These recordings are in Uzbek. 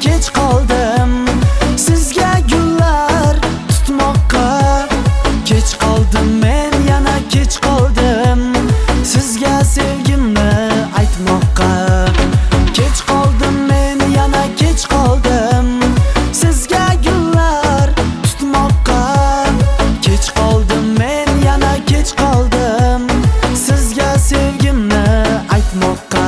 kech qoldim. Sizga gullar tutmoqqa kech qoldim, men yana kech qoldim. Sizga sevgimni aytmoqqa kech qoldim, men yana kech qoldim. Sizga gullar tutmoqqa kech qoldim, men yana kech qoldim. Sizga sevgimni aytmoqqa.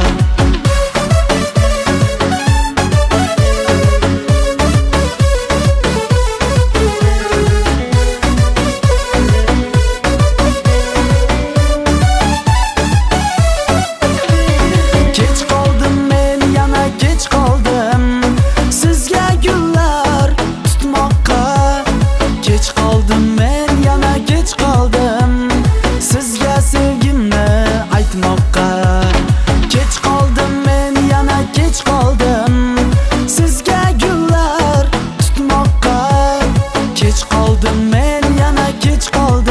Kech qoldim, men yana kech qoldim. Sizga sevgimni aytmoqqa kech qoldim, men yana kech qoldim. Sizga gullar tutmoqqa kech qoldim, men yana kech qoldim.